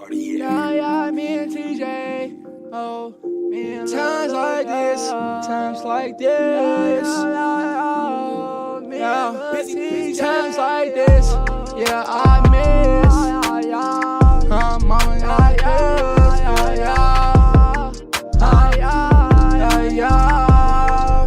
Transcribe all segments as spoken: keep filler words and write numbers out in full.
Cartier. Yeah, yeah, me and T J. Oh, me and times like this, times like this. Yeah, times like this. Yeah, I miss. Huh, mama, I miss. Yeah, yeah. Huh, yeah, yeah.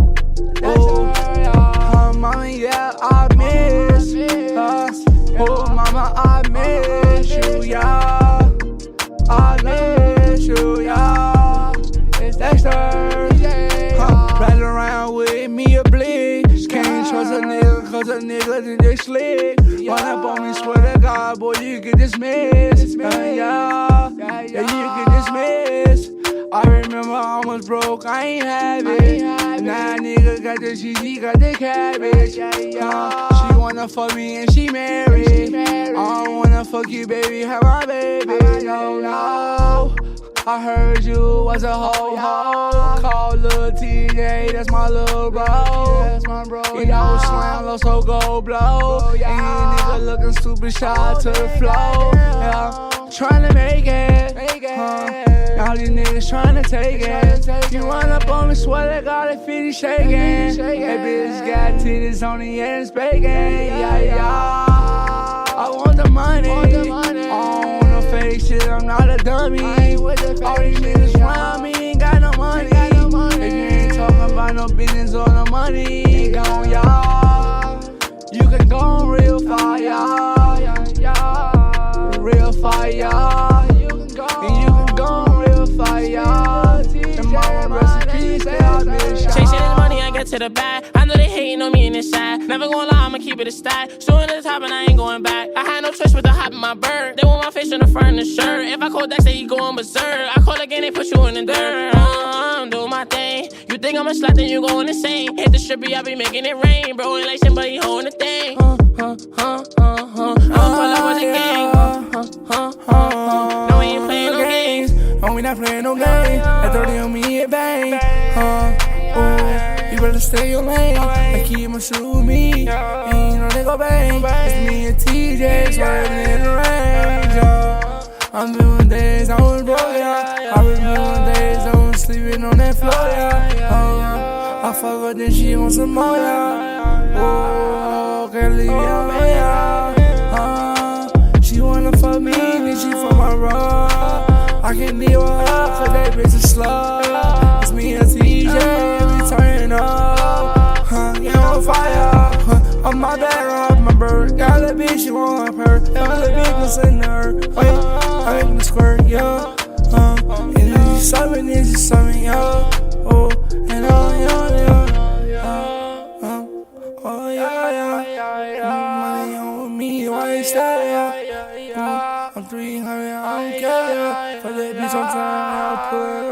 Oh, huh, mama, yeah, I miss. Huh, oh, mama, I miss you, yeah. I miss you, yeah. It's Dexter. Huh, riding around with me a blick. Can't trust a nigga, cause a nigga think they slick. Run up on me, swear to God, boy, you get dismissed. Uh, yeah, yeah, you get dismissed. I remember I was broke, I ain't have it. Now nigga got the cheese, he got the cabbage. Uh, she wanna fuck me and she married. I don't wanna fuck you, baby, have my baby. No, no. I heard you was a hoe, hoe. Call Lil T J, that's my little bro. That's my bro. You know, slam low, so go blow. And you nigga looking stupid, shot to the flow. Yeah, tryna make it. Huh. All these niggas tryna take it. You run up on me, swear to God, if fifty shaking. That bitch got titties on the end, it's baking. Yeah, yeah. I want the money. I don't want no fake shit, I'm not a dummy. All these niggas around me ain't got no money. If you ain't talking about no business or no money, gone, y'all. You can go on real fire, real fire. And you can go on real fire. And mama recipes, they out there shine. Chasing this money, I get to the bag. I know they hating on me in this side. Never gonna lie, I'ma keep it a stack. Shooting to the top and I ain't going back. I had no choice but to hop in my bird. They want my face on the front of the shirt. If I call Dex, they going berserk. I call again, they put you in the dirt. Uh, I'm doing my thing. You think I'm a slut, then you going insane. Hit the strippy, I be making it rain. Bro, relation, but he holding the thing. Uh, uh, uh, uh, uh. I'ma pull up with the gang. Uh, uh, uh, uh. No, we ain't playing no games. Oh, we not playing no games. At thirty on me, it bang. Uh, ooh, you better stay your lane. I keep my shoe with me. Ain't no nigga bang. It's me and T J swerving in the range. Uh, I'm doing days, I was broke, yeah. I was doing days, I was sleeping on that floor, yeah. Uh, I fuck her, then she want some more, yeah. Oh, can't leave her, yeah. Uh, she wanna fuck me, then she fuck my raw. I can't leave her up, cause that bitch is slow. It's me and T J, we turn up. Huh, you on fire. Huh, on my bed, on my bird. Got a bitch, you want her. Got a bitch, in her. Wait, I make me squirt, yo. Uh, and then you summon, then you summon, yo. Oh, and oh, yo, yo. Uh, uh, oh, yeah, yeah, yeah. Money on me, why you stay, yeah. I'm three hundred, I don't care. For that bitch, I'm trying to put